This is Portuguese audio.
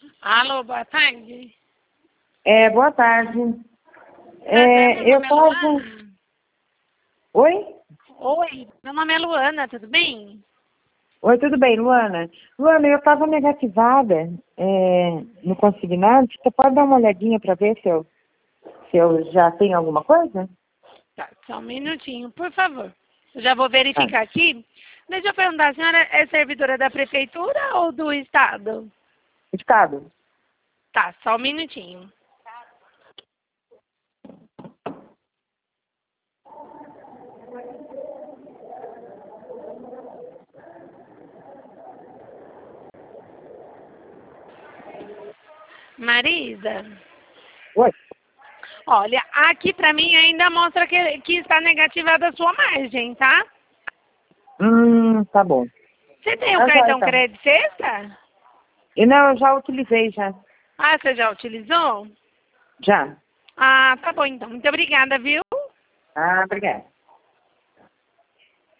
Alô, boa tarde. Boa tarde. Eu tava... Luana. Oi? Oi, meu nome é Luana, tudo bem? Oi, tudo bem, Luana? Luana, eu estava negativada no consignado. Você pode dar uma olhadinha para ver se eu já tenho alguma coisa? Tá, só um minutinho, por favor. Eu já vou verificar aqui. Deixa eu perguntar, a senhora é servidora da prefeitura ou do estado? Estado. Tá, só um minutinho. Marisa, Oi? olha, aqui pra mim ainda mostra que está negativada a sua margem, tá? Tá bom. Você tem o Ah, já, cartão então. crédito sexta? Não, eu já utilizei, já. Ah, você já utilizou? Já. Ah, tá bom então. Muito obrigada, viu? Ah, obrigada.